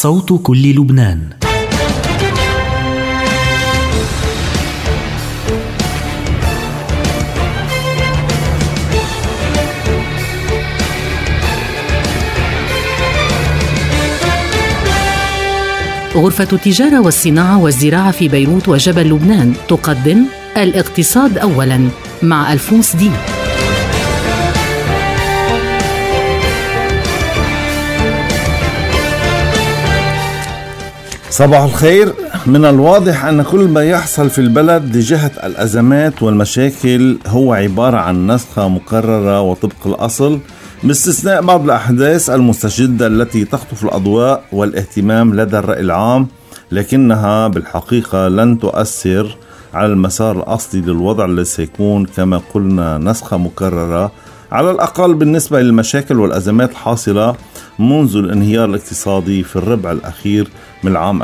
صوت كل لبنان. غرفة التجارة والصناعة والزراعة في بيروت وجبل لبنان تقدم الاقتصاد أولاً مع ألفونس دي. صباح الخير. من الواضح أن كل ما يحصل في البلد لجهة الأزمات والمشاكل هو عبارة عن نسخة مكررة وطبق الأصل، باستثناء بعض الأحداث المستجدة التي تخطف الأضواء والاهتمام لدى الرأي العام، لكنها بالحقيقة لن تؤثر على المسار الأصلي للوضع الذي سيكون كما قلنا نسخة مكررة، على الأقل بالنسبة للمشاكل والأزمات الحاصلة منذ الانهيار الاقتصادي في الربع الأخير من العام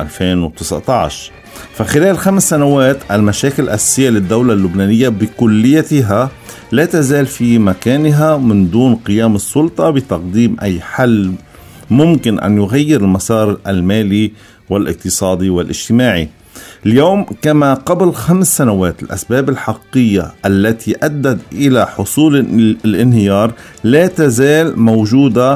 2019. فخلال 5 سنوات المشاكل الأساسية للدولة اللبنانية بكليتها لا تزال في مكانها من دون قيام السلطة بتقديم أي حل ممكن أن يغير المسار المالي والاقتصادي والاجتماعي. اليوم كما قبل 5 سنوات الأسباب الحقيقية التي أدت إلى حصول الانهيار لا تزال موجودة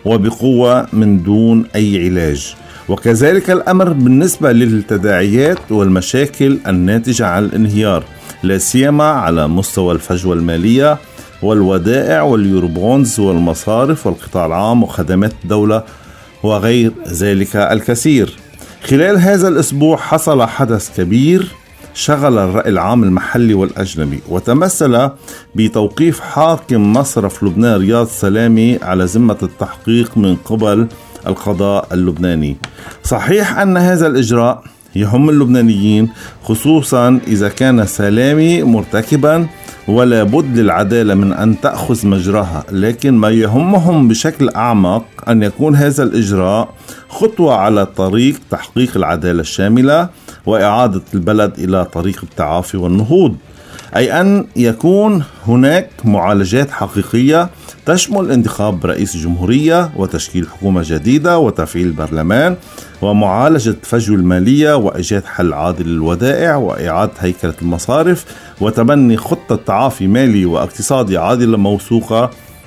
وبقوة من دون أي علاج، وكذلك الأمر بالنسبة للتداعيات والمشاكل الناتجة عن الانهيار، لا سيما على مستوى الفجوة المالية والودائع واليوروبونز والمصارف والقطاع العام وخدمات الدولة وغير ذلك الكثير. خلال هذا الأسبوع حصل حدث كبير شغل الرأي العام المحلي والأجنبي، وتمثل بتوقيف حاكم مصرف لبنان رياض سلامي على ذمة التحقيق من قبل القضاء اللبناني. صحيح أن هذا الإجراء يهم اللبنانيين، خصوصا إذا كان سلامي مرتكبا ولا بد للعدالة من أن تأخذ مجراها، لكن ما يهمهم بشكل أعمق أن يكون هذا الإجراء خطوة على طريق تحقيق العدالة الشاملة وإعادة البلد إلى طريق التعافي والنهوض، أي أن يكون هناك معالجات حقيقية تشمل انتخاب رئيس الجمهورية وتشكيل حكومة جديدة وتفعيل البرلمان ومعالجة الفجوة المالية وإيجاد حل عادل للودائع وإعادة هيكلة المصارف وتبني خطة تعافي مالي واقتصادي عادلة موثوقة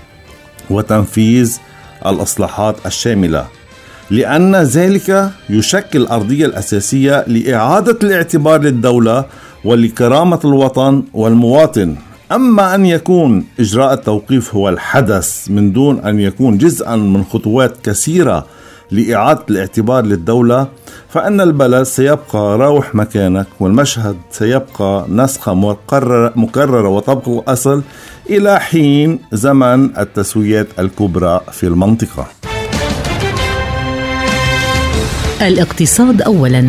وتنفيذ الإصلاحات الشاملة، لأن ذلك يشكل الأرضية الأساسية لإعادة الاعتبار للدولة ولكرامة الوطن والمواطن. أما أن يكون إجراء التوقيف هو الحدث من دون أن يكون جزءا من خطوات كثيرة لإعادة الاعتبار للدولة، فإن البلد سيبقى راوح مكانك والمشهد سيبقى نسخة مكررة وطبق الأصل إلى حين زمن التسويات الكبرى في المنطقة. الاقتصاد أولاً.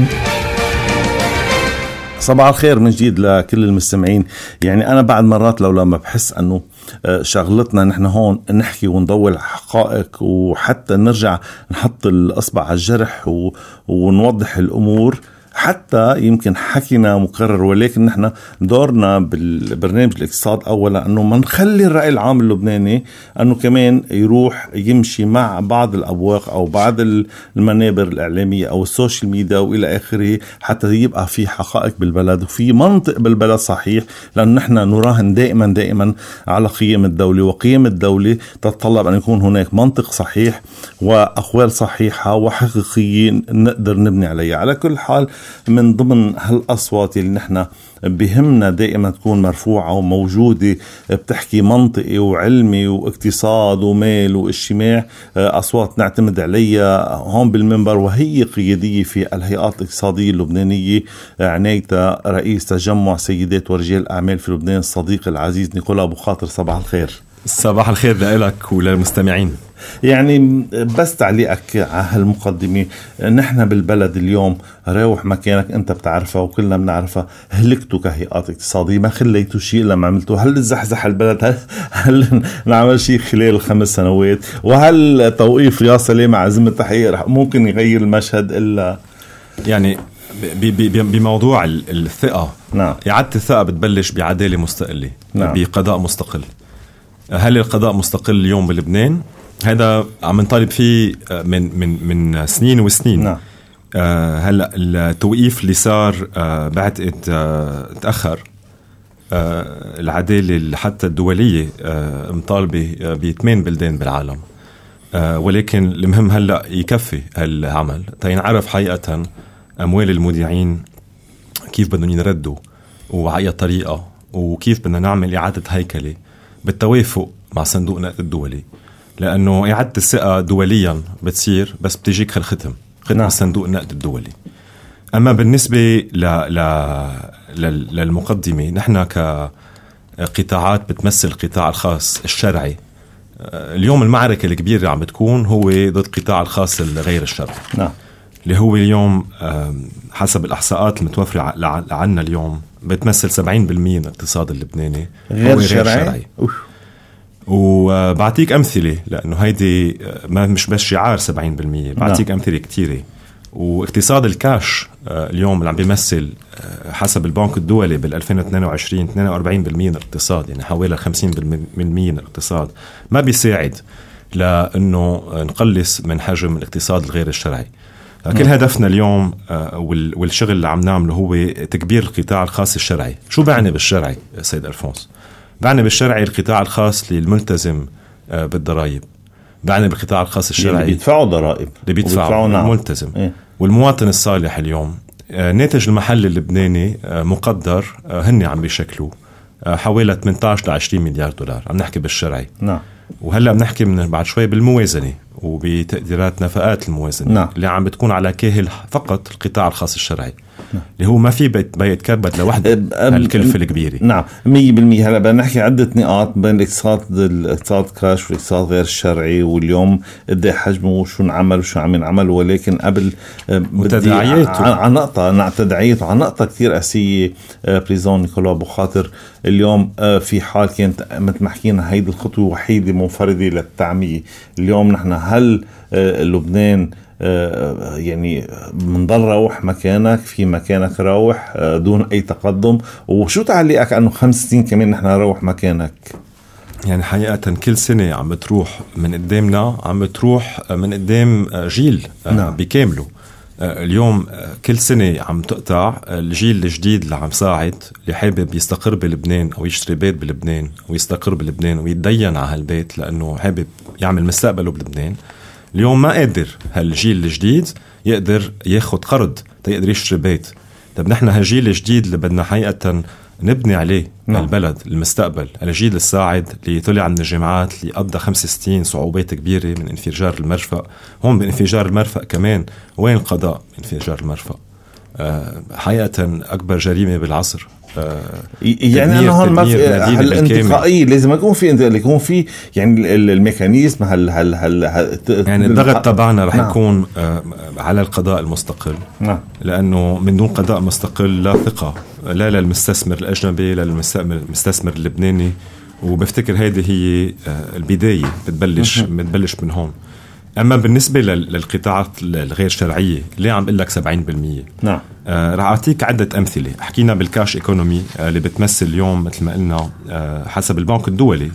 صباح الخير من جديد لكل المستمعين. يعني أنا بعد مرات لما بحس أنه شغلتنا نحن هون نحكي وندور حقائق وحتى نرجع نحط الأصبع على الجرح ونوضح الأمور، حتى يمكن حكينا مكرر، ولكن نحن دورنا بالبرنامج الاقتصاد أولا أنه ما نخلي الرأي العام اللبناني أنه كمان يروح يمشي مع بعض الأبواق أو بعض المنابر الإعلامية أو السوشيال ميديا وإلى آخره، حتى يبقى في حقائق بالبلد وفي منطق بالبلد صحيح، لأن نحن نراهن دائما على قيم الدولة، وقيم الدولة تتطلب أن يكون هناك منطق صحيح وأقوال صحيحة وحقيقيين نقدر نبني عليها. على كل حال من ضمن هالأصوات اللي نحن بهمنا دائما تكون مرفوعة وموجودة بتحكي منطقي وعلمي واقتصاد ومال واجتماع، أصوات نعتمد عليها هون بالمنبر، وهي قيادية في الهيئات الاقتصادية اللبنانية عنايتها رئيس تجمع سيدات ورجال الأعمال في لبنان الصديق العزيز نيكولا أبو خاطر. صباح الخير. صباح الخير لك وللمستمعين. يعني بس تعليقك على هالمقدمة، نحن بالبلد اليوم راوح مكانك انت بتعرفها وكلنا بنعرفها، هلكتوا كهيئات اقتصادية، ما خليتوا شيء لما عملتوا. هل زحزح البلد؟ هل نعمل شيء خلال 5 سنوات؟ وهل توقيف رياض سلامي على ذمة التحقيق ممكن يغير المشهد؟ إلا يعني بموضوع الثقة، نعم، إعادة الثقة بتبلش بعدالة مستقلة، نعم، بقضاء مستقل. هل القضاء مستقل اليوم بلبنان؟ هذا عم نطالب فيه من سنين وسنين. نعم. هلا التوقيف اللي صار بعد تأخر. العدالة حتى الدولية مطالبة ب8 بلدان بالعالم، ولكن المهم هلا يكفي هالعمل تينعرف حقيقة أموال المودعين كيف بدهم ينردوا وعلى طريقة، وكيف بدنا نعمل إعادة هيكلة بالتوافق مع صندوق النقد الدولي، لأنه إعادة الثقة دوليا بتصير بس بتجيك ختم نعم. صندوق النقد الدولي. أما بالنسبة للمقدمة، نحن كقطاعات بتمثل القطاع الخاص الشرعي، اليوم المعركة الكبيرة عم بتكون هو ضد القطاع الخاص الغير الشرعي. نعم. اللي هو اليوم حسب الإحصاءات المتوفرة عنا اليوم بتمثل 70% من الاقتصاد اللبناني غير شرعي. وبعطيك أمثلة لأنه هيدي مش بس شعار 70%، بعطيك أمثلة كتيرة. واقتصاد الكاش اليوم اللي عم بيمثل حسب البنك الدولي بال2022 42% من الاقتصاد، يعني حوالي 50% من الاقتصاد، ما بيساعد لأنه نقلص من حجم الاقتصاد الغير الشرعي. كل هدفنا اليوم والشغل اللي عم نعمله هو تكبير القطاع الخاص الشرعي. شو بعني بالشرعي سيد ألفونس؟ بعني بالشرعي القطاع الخاص للملتزم بالضرائب، بعني بالقطاع الخاص الشرعي اللي بيدفعوا ضرائب، اللي بيدفعوا الملتزم. والمواطن الصالح اليوم ناتج المحل اللبناني مقدر هن عم بيشكلوا حوالي 18 ل 20 مليار دولار. عم نحكي بالشرعي. نعم. وهلأ بنحكي من بعد شوي بالموازنة وبتقديرات نفقات الموازنة. نعم. اللي عم بتكون على كاهل فقط القطاع الخاص الشرعي. نعم. اللي هو ما في بيتكبد لوحده الكلفة الكبيرة. نعم 100%. هلا بدنا نحكي عدة نقاط بين الاقتصاد كاش والاقتصاد غير الشرعي، واليوم قد حجمه وشو نعمل وشو عم نعمل. ولكن قبل عن نقطة تداعياته عن نقطة كثير أساسية بريزون نيكولا أبو خاطر. اليوم في حال كانت مثل ما حكينا هيدي الخطوة وحيدة منفردة للتعمية. اليوم نحن هل لبنان يعني منضل روح مكانك في مكانك روح دون أي تقدم؟ وشو تعليقك أنه 5 سنين كمان نحن نروح مكانك؟ يعني حقيقة كل سنة عم بتروح من قدامنا، عم بتروح من قدام جيل بكامله. اليوم كل سنة عم تقطع الجيل الجديد اللي عم صاعد، اللي حابب يستقر بلبنان أو يشتري بيت بلبنان ويستقر بلبنان ويتدين على هالبيت لأنه حابب يعمل مستقبله بلبنان. اليوم ما قادر هالجيل الجديد يقدر ياخد قرض يقدر يشتري بيت. طب نحن هالجيل الجديد اللي بدنا حقيقة نبني عليه البلد المستقبل، الجيل الصاعد اللي طلع من الجامعات، اللي قضى 5 سنين صعوبات كبيرة من انفجار المرفأ. هون بانفجار المرفأ كمان وين القضاء انفجار المرفأ؟ حقيقة أكبر جريمة بالعصر. يعني أنا هون ما في الانتقائية لازم يكون في يعني الميكانيزم يعني الضغط تبعنا رح يكون على القضاء المستقل. لأنه من دون قضاء مستقل لا ثقة لا للمستثمر الأجنبي لا للمستثمر اللبناني. وبفتكر هذه هي البداية بتبلش من هون. أما بالنسبة للقطاعات الغير شرعية اللي عم بقول لك 70%، نعم، رح أعطيك عدة أمثلة. حكينا بالكاش إيكونومي اللي بتمثل اليوم مثل ما قلنا حسب البنك الدولي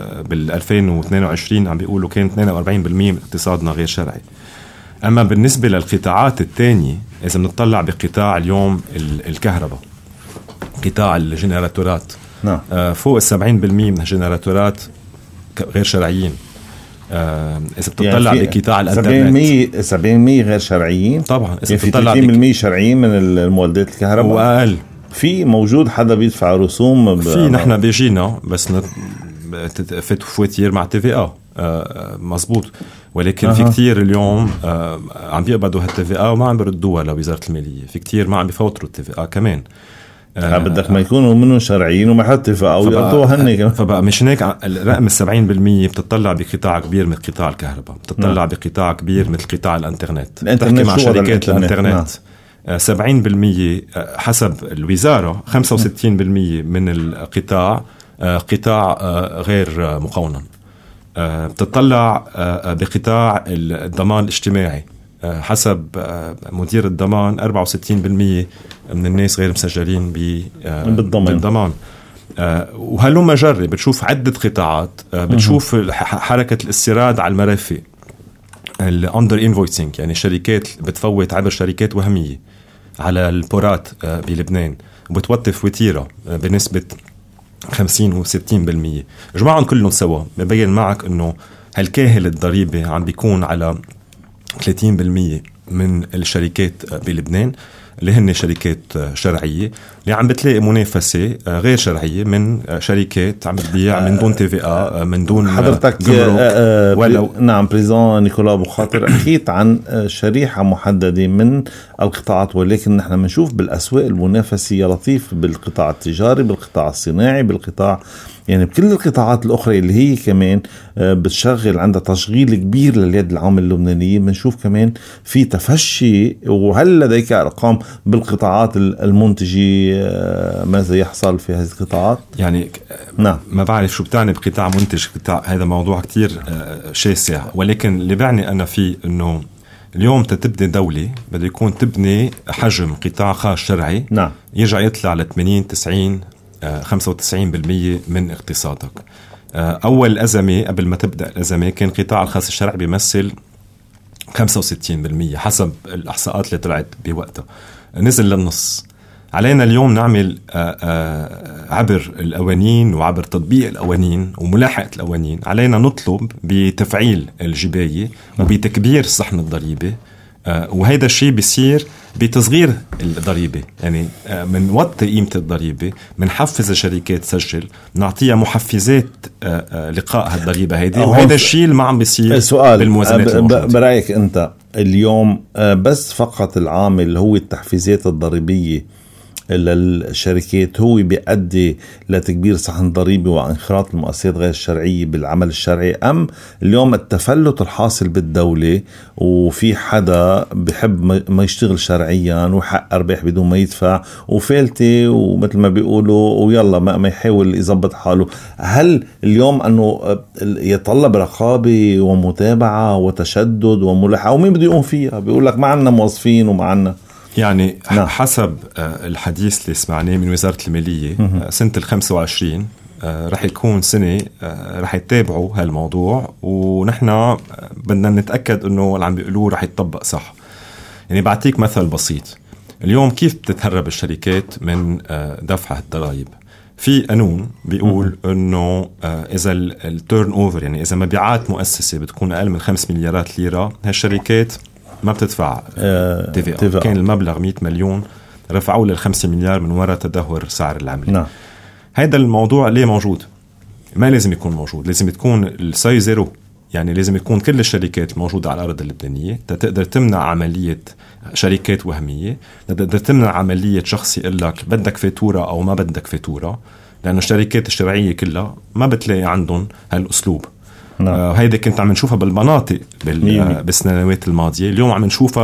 بال2022 عم بيقولوا كان 42% من اقتصادنا غير شرعي. أما بالنسبة للقطاعات الثانية، إذا بنطلع بقطاع اليوم الكهرباء، قطاع الجنراتورات، نعم، فوق 70% من الجنراتورات غير شرعيين. إذا بتطلع يعني بقطاع الانترنت 70% غير شرعيين طبعا. إذا بتطلع 30% شرعيين من المولدات الكهرباء وأقل. في موجود حدا بيدفع رسوم في نحن بيجينا بس فواتير مع TVA مزبوط. ولكن في كتير اليوم عم بيقبضوا هالTVA وما عم بيردوها لوزارة المالية. في كتير ما عم بيفوتروا الTVA كمان. بدك ما يكونوا منهم شرعيين وما حد اتفقوا ويقطوها هن كمان. فبقى مش هيك الرقم 70% بتطلع بقطاع كبير من قطاع الكهرباء، بتطلع بقطاع كبير مثل قطاع الانترنت. بتحكي مع شركات الانترنت 70% حسب الوزارة. 65% من القطاع قطاع غير مقنن. بتطلع بقطاع الضمان الاجتماعي حسب مدير الضمان 64% من الناس غير مسجلين بالضمان. وهلما جري بتشوف عدة قطاعات، بتشوف حركة الاستيراد على المرافق، الاندر انفويسنج، يعني شركات بتفوت عبر شركات وهمية على البورات بلبنان وبتوظف وتيرة بنسبة 50 و60%. جماعهم كلهم سوا ببين معك انه هالكاهل الضريبة عم بيكون على 30% من الشركات بلبنان اللي هن شركات شرعية، اللي عم بتلاقي منافسة غير شرعية من شركات عم بتبيع من دون TVA، من دون حضرتك نعم بريزون نيكولا بخاطر أكيد عن شريحة محددة من القطاعات، ولكن نحن بنشوف بالأسواق المنافسة يا لطيف بالقطاع التجاري، بالقطاع الصناعي، بالقطاع يعني بكل القطاعات الأخرى اللي هي كمان بتشغل عندها تشغيل كبير لليد العامة اللبنانية. بنشوف كمان في تفشي. وهل لديك أرقام بالقطاعات المنتجة ماذا يحصل في هذه القطاعات؟ يعني نعم ما بعرف شو بتعني بقطاع منتج، قطاع هذا موضوع كتير شاسع، ولكن اللي بعني أنا فيه أنه اليوم تتبني دولة بده يكون تبني حجم قطاع خاص شرعي نعم يرجع يطلع ل 80 90 95% من اقتصادك. أول أزمة قبل ما تبدأ الأزمة كان قطاع الخاص الشرعي بيمثل 65% حسب الإحصاءات اللي طلعت بوقتها، نزل للنص. علينا اليوم نعمل عبر القوانين وعبر تطبيق القوانين وملاحقة القوانين، علينا نطلب بتفعيل الجباية وبتكبير صحن الضريبة، وهذا الشيء بيصير بتصغير الضريبة، يعني من وقت قيمة الضريبة من حفز الشركات تسجل، نعطيها محفزات لقاء هالضريبة هيدي، وهذا الشيء اللي ما عم بيصير بالموازنات الموجودة. برأيك أنت اليوم بس فقط العامل هو التحفيزات الضريبية للشركات هو بيؤدي لتكبير صحن ضريبي وانخراط المؤسسات غير الشرعية بالعمل الشرعي، أم اليوم التفلت الحاصل بالدولة وفي حدا بحب ما يشتغل شرعيا وحق أرباح بدون ما يدفع وفالتي ومثل ما بيقولوا ويلا ما يحاول يزبط حاله؟ هل اليوم أنه يتطلب رقابة ومتابعة وتشدد وملاحقة، ومين بده يقوم فيها؟ بيقول لك ما عنا موظفين وما عنا يعني حسب الحديث اللي سمعناه من وزارة المالية سنة 25 رح يكون سنة رح يتابعوا هالموضوع، ونحن بدنا نتأكد انه اللي عم بيقولوه رح يتطبق صح. يعني بعطيك مثل بسيط، اليوم كيف بتتهرب الشركات من دفع الضرائب؟ في قانون بيقول انه اذا التيرن اوفر، يعني اذا مبيعات مؤسسة بتكون اقل من 5 مليارات ليرة، هالشركات ما بتدفع TVA. كان المبلغ 100 مليون رفعوه لل5 مليار من وراء تدهور سعر العملة. نعم. هيدا الموضوع ليه موجود؟ ما لازم يكون موجود، لازم تكون الساي زيرو، يعني لازم يكون كل الشركات موجودة على الأرض اللبنانية تقدر تمنع عملية شركات وهمية، تقدر تمنع عملية شخص يقول لك بدك فاتورة أو ما بدك فاتورة، لأنه الشركات الشرعية كلها ما بتلاقي عندهم هالأسلوب. هيدا كنت عم نشوفها بالمناطق بالسنوات الماضية، اليوم عم نشوفها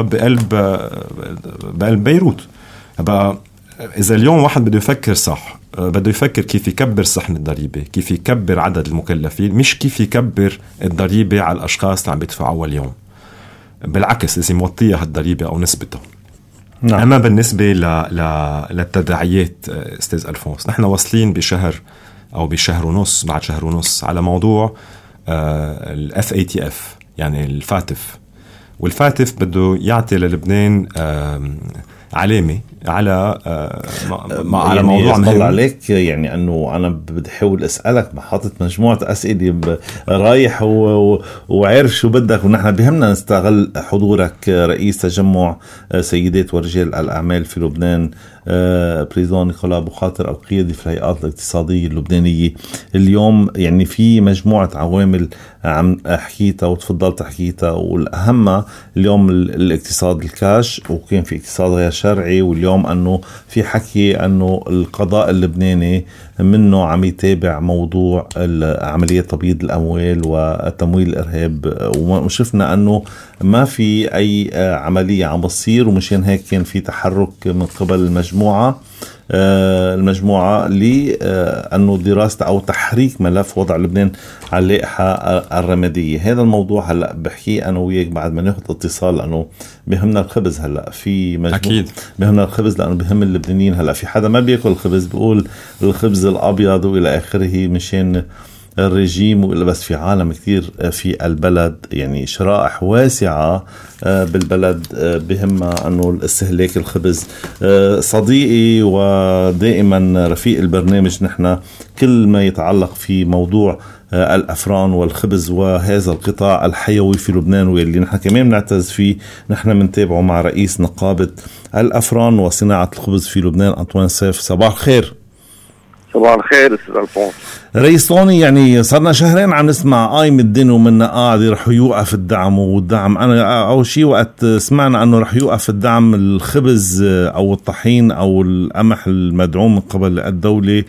بقلب بيروت. بقى إذا اليوم واحد بده يفكر صح، بده يفكر كيف يكبر صحن الضريبة، كيف يكبر عدد المكلفين، مش كيف يكبر الضريبة على الأشخاص اللي عم بيدفعوا اليوم. بالعكس لازم يوطيها هالضريبة أو نسبتها. نعم. أما بالنسبة للتداعيات أستاذ ألفونس، نحن واصلين بشهر أو بشهر ونص، بعد شهر ونص على موضوع FATF يعني الفاتف، والفاتف بده يعطي للبنان علامة على على يعني موضوع مهم عليك. يعني أنه أنا بدي أحاول أسألك، حاطط مجموعة أسئلة رايح وعارف شو بدك، ونحن بهمنا نستغل حضورك رئيس تجمع سيدات ورجال الأعمال في لبنان بريزون نيكولا بخاطر القيادي في الهيئات الاقتصادية اللبنانية اليوم. يعني في مجموعة عوامل عم حكيتها وتفضلت حكيتها، والأهم اليوم الاقتصاد الكاش، وكان في اقتصاد غير شرعي، واليوم أنه في حكي أنه القضاء اللبناني منه عم يتابع موضوع عملية تبييض الأموال وتمويل الإرهاب، وشفنا أنه ما في أي عملية عم بتصير، ومشان هيك كان في تحرك من قبل المجموعة لأنه دراسة أو تحريك ملف وضع لبنان على اللائحة الرمادية. هذا الموضوع هلأ بحكي أنا وياك بعد ما ناخد اتصال، لأنه بهمنا الخبز. هلأ في أكيد بهمنا الخبز لأنه بهم اللبنانيين. هلأ في حدا ما بيأكل الخبز بيقول الخبز الخبز الأبيض وإلى آخره مشان الرجيم. وإلا بس في عالم كتير في البلد، يعني شرائح واسعة بالبلد بهمها أنه الاستهلاك الخبز. صديقي ودائما رفيق البرنامج نحن كل ما يتعلق في موضوع الأفران والخبز وهذا القطاع الحيوي في لبنان واللي نحن كمان نعتز فيه، نحن منتابعه مع رئيس نقابة الأفران وصناعة الخبز في لبنان أنطوان سيف. صباح الخير. صباح الخير أستاذ ألفونس. رئيس طوني، يعني صرنا شهرين عم نسمع قايم الدين ومنا قاعد رح يوقف الدعم والدعم. أنا أول شيء وقت سمعنا أنه رح يوقف الدعم الخبز أو الطحين أو القمح المدعوم من قبل الدولة،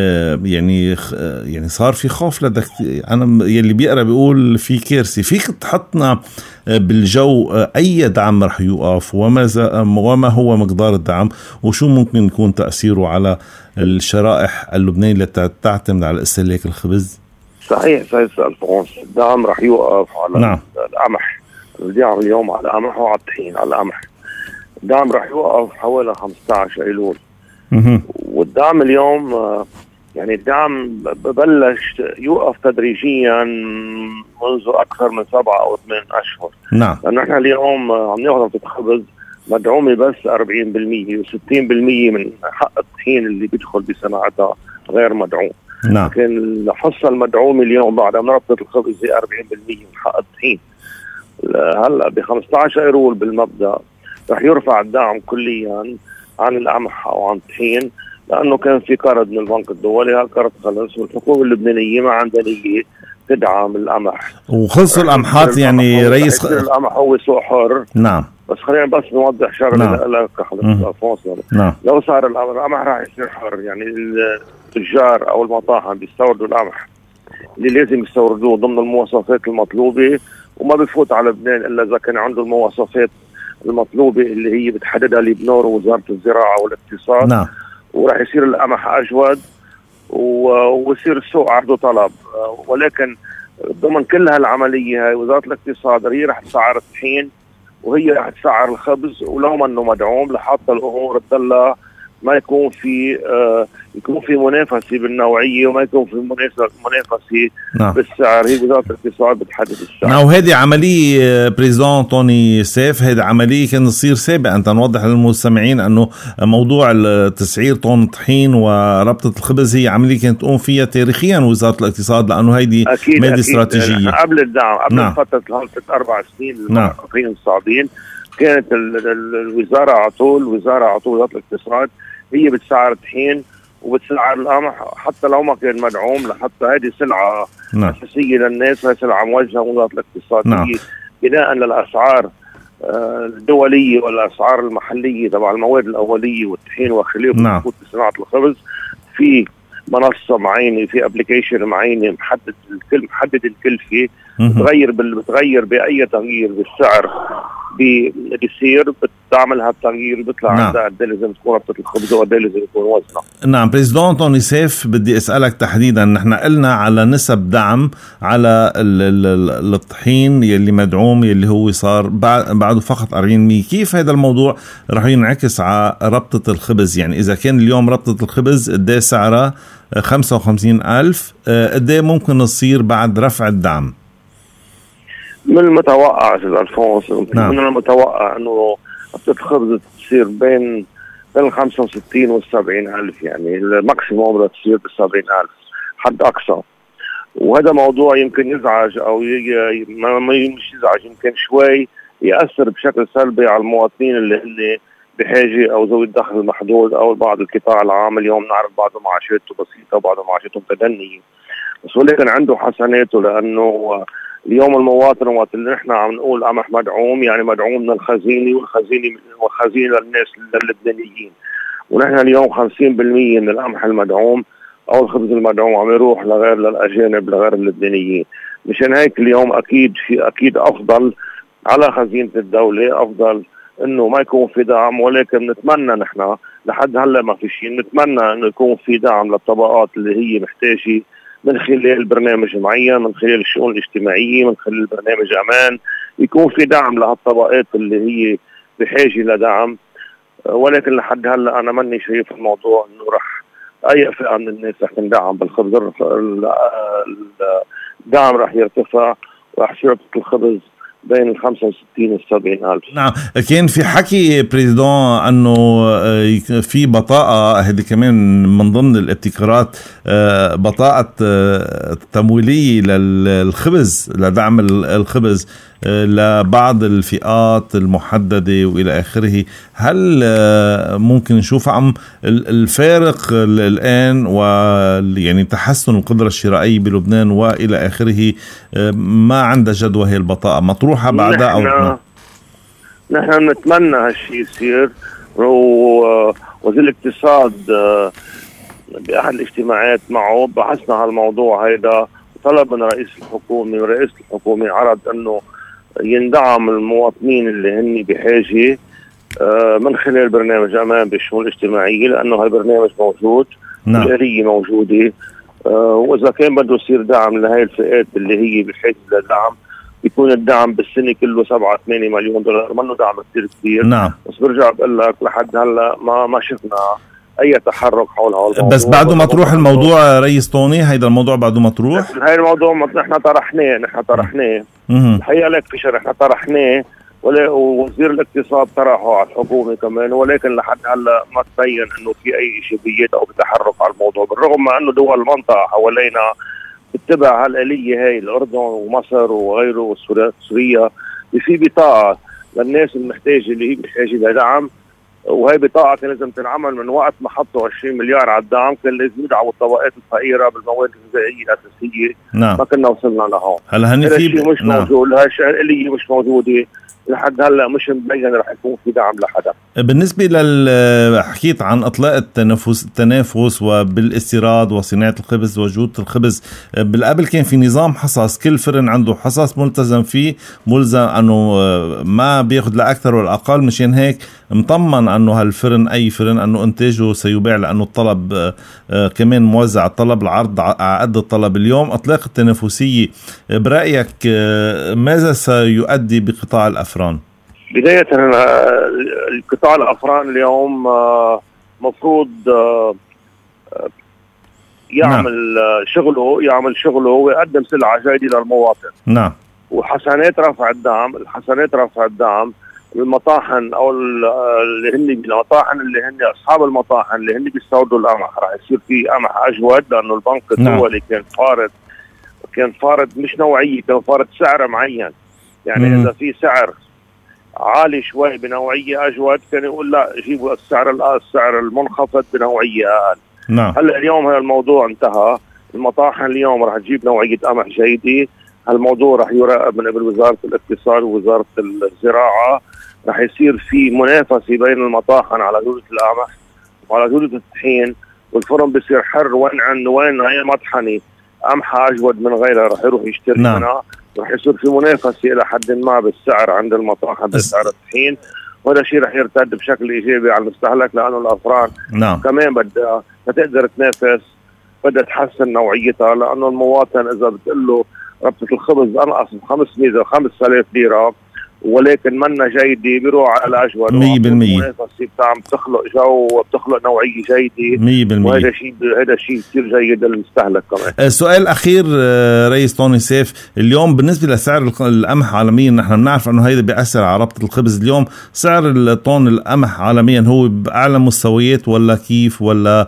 يعني صار في خوف لدك. أنا يلي بيقرأ بيقول في كارثة. فيك تحطنا بالجو أي دعم رح يوقف وما هو مقدار الدعم وشو ممكن يكون تأثيره على الشرائح اللبنانية التي تعتمد على استهلاك الخبز؟ صحيح سيد ألفونس، الدعم رح يوقف على القمح. الدعم اليوم على القمح وعلى الطحين. على القمح الدعم رح يوقف حوالي 15 أيلول. والدعم اليوم يعني الدعم ببلش يوقف تدريجيا منذ أكثر من 7 أو 8 أشهر. نعم. لأن احنا اليوم عم ناخذ الخبز مدعومة بس 40% و60% من حق الطحين اللي بيدخل بصناعتها غير مدعوم. نعم. لكن الحصة المدعومة اليوم بعد ما ربطت الخبز هي 40% من حق الطحين. هلا ب 15 أيلول بالمبدأ رح يرفع الدعم كليا عن القمح أو عن الطحين، لأنه كان في قرض من البنك الدولي. هالقرض خلص والحكومة اللبنانية ما عندها نية تدعم القمح. وخلص القمحات يعني رئيس القمح هو سوق حر. نعم. بس خلينا بس نوضح شغله لك حضرتك. نعم. لو صار القمح راح يصير حر، يعني التجار او المطاحن بيستوردوا القمح اللي لازم يستوردوه ضمن المواصفات المطلوبه، وما بفوت على لبنان الا اذا كان عنده المواصفات المطلوبه اللي هي بتحددها لبنان ووزاره الزراعه والاقتصاد. نعم. وراح يصير القمح اجود ويصير السوق عرض طلب. ولكن ضمن كل هالعمليه هاي وزاره الاقتصاد هي راح تسعر الطحين وهي راح تسعر الخبز، ولو ما انه مدعوم لحتى الامور تضلها ما يكون في منافسه بالنوعيه وما يكون في منافسه. نعم. بالسعر. هي وزاره الاقتصاد بتحدد السعر. نعم. وهذه عمليه بريزيدنت طوني سيف، هذه عمليه كانت تصير سابقا. انت نوضح للمستمعين انه موضوع تسعير طن طحين وربطه الخبز هي عمليه كانت تقوم فيها تاريخيا وزاره الاقتصاد، لانه هيدي ماده استراتيجيه قبل الدعم، قبل فتره 4 سنين المعرفين الصاعدين. كانت الوزاره على طول وزاره الاقتصاد هي بتسعر الطحين وبتسعر القمح حتى لو ما كان مدعوم، لحتى هذه سلعه اساسيه للناس، وهي سلعه موجهه من وزاره الاقتصاد. بناء للاسعار الدوليه والاسعار المحليه تبع المواد الاوليه والطحين وخلافه في صناعه الخبز. في منصه معينه، في ابلكيشن معينه محدد الكلفه بتغير باي تغيير بالسعر بيصير بتعمل هالتغيير بيطلع عندها قد لازم تكون ربطة الخبز وقد لازم يكون وزنها. نعم. بريزيدنت طوني سيف، بدي اسالك تحديدا، نحن قلنا على نسب دعم على الطحين يلي مدعوم يلي هو صار بعده فقط 40%. كيف هذا الموضوع رح ينعكس على ربطة الخبز؟ يعني اذا كان اليوم ربطة الخبز قد سعرها 55,000، قد ممكن تصير بعد رفع الدعم؟ من المتوقع أستاذ ألفونس، من المتوقع أنه ربطة الخبز تصير بين 65 و 70,000، يعني الماكسيموم رح تصير ب 70,000 حد أقصى. وهذا موضوع يمكن يزعج أو مش يزعج، يمكن شوي يأثر بشكل سلبي على المواطنين اللي بحاجة أو ذوي الدخل المحدود أو بعض القطاع العام. اليوم نعرف بعض معاشاته بسيطة وبعض معاشاته متدنية، بس ولكن عنده حسناته، لأنه اليوم المواطن وقت اللي نحن عم نقول قمح مدعوم يعني مدعوم من الخزينة والخزينة للناس اللبنانيين. ونحن اليوم 50% من القمح المدعوم أو الخبز المدعوم عم يروح للأجانب لغير اللبنانيين. مشان هيك اليوم أكيد أفضل على خزينة الدولة، أفضل إنه ما يكون في دعم. ولكن نتمنى نحن لحد هلا ما في شيء، نتمنى إنه يكون في دعم للطبقات اللي هي محتاجة من خلال برنامج معين، من خلال الشؤون الاجتماعية، من خلال برنامج أمان، يكون في دعم لهالطبقات اللي هي بحاجة لدعم. ولكن لحد هلا أنا ماني شايف الموضوع إنه رح اي فئه من الناس رح تندعم بالخبز. الدعم رح يرتفع ورح يصير الخبز بين 65 و 70 ألف. نعم، كان في حكي بريزيدون أنه في بطاقة، هذه كمان من ضمن الابتكارات، بطاقة تمويلية للخبز، لدعم الخبز لبعض الفئات المحددة وإلى آخره. هل ممكن نشوف عم الفارق الآن ويعني تحسن القدرة الشرائية بلبنان وإلى آخره ما عندها جدوى هي البطاقة مطروحة بعدها أو نحن نتمنى هالشيء يصير. وزير الاقتصاد بأحد الاجتماعات معه بحثنا على الموضوع هيدا، طلب من رئيس الحكومة عرض أنه يندعم المواطنين اللي هن بحاجة من خلال برنامج أمان بالشؤون الاجتماعية، لأنه هالبرنامج موجود. نعم. الآلية موجودة. وإذا كان بده يصير دعم لهي الفئات اللي هي بحاجة لدعم، يكون الدعم بالسنة كله 7-8 مليون دولار، منه دعم كتير. نعم. بس برجع بقول لك لحد هلا ما شفنا اي تحرك حول هذا الموضوع. بس بعده مطروح الموضوع رئيس طوني، هيدا الموضوع بعده مطروح. هاي الموضوع نحن طرحناه الحقيقة لك فيشر، نحن طرحناه ووزير الاقتصاد طرحه على الحكومة كمان، ولكن لحد هلا ما تبين انه في اي ايجابيات او تحرك على الموضوع، بالرغم ما انه دول المنطقة حوالينا بتتبع هالآلية هاي، الأردن ومصر وغيره وسوريا. في بطاقة للناس المحتاجة اللي هي بحاجة لدعم، وهي بطاقة كان لازم تنعمل من وقت ما حطوا 20 مليار على الدعم، كان لازم يدعموا الطبقات الفقيرة بالمواد الغذائية الأساسية. نعم. ما كنا وصلنا لهون. هلا هذا الشيء مش موجود، هاي الآلية مش موجودة لحد هلا، مش مبين رح يكون في دعم لحدا. بالنسبة حكيت عن إطلاق التنافس وبالاستيراد وصناعة الخبز وجودة الخبز. بالقبل كان في نظام حصص، كل فرن عنده حصص ملتزم فيه، ملزم أنه ما بياخد لا أكثر ولا أقل، مشان هيك مطمن أنه هالفرن أي فرن أنه إنتاجه سيباع، لأنه الطلب كمان موزع، الطلب العرض على قد الطلب. اليوم إطلاق التنافسية برأيك ماذا سيؤدي بقطاع الأفران؟ بداية القطاع الأفران اليوم مفروض يعمل شغله ويقدم سلعة جيدة للمواطن. نعم. وحسنات رفع الدعم المطاحن او المطاحن اللي هن اصحاب المطاحن اللي هن بيستوردوا القمح، راح يصير في قمح اجود، لانه البنك الدولي كان فارض مش نوعية، كان فارض سعر معين. يعني اذا في سعر عالي شوي بنوعية أجود كان يقول لا جيبوا السعر المنخفض بنوعية أقل. نعم. هلا اليوم هذا الموضوع انتهى. المطاحن اليوم راح تجيب نوعية قمح جيدة. هالموضوع راح يراقب من قبل وزارة الاقتصاد ووزارة الزراعة. راح يصير في منافسة بين المطاحن على جودة القمح وعلى جودة الطحين، والفرن بيصير حر وين هي مطحنة قمحة أجود من غيرها راح يروح يشتري. نعم. منها. رح يصير في منافسة إلى حد ما بالسعر عند المطاحن بسعر الطحين، وهذا الشيء رح يرتد بشكل إيجابي على المستهلك، لأنه الأفران نعم. كمان بدها تقدر تنافس، بدها تحسن نوعيتها، لأنه المواطن إذا بتقول له ربطة الخبز أنقص 5000 ليرة ولكن منا جيدة، بيروح على الأجود 100%. المنافسة بتاعم بتخلق جو وبتخلق نوعية جيدة 100%. وهذا شيء كثير جيد للمستهلك كمان. سؤال أخير رئيس طوني سيف، اليوم بالنسبة لسعر القمح عالميا، نحن بنعرف أنه هيدا بيأثر على ربطة الخبز. اليوم سعر الطن القمح عالميا هو بأعلى مستويات ولا كيف، ولا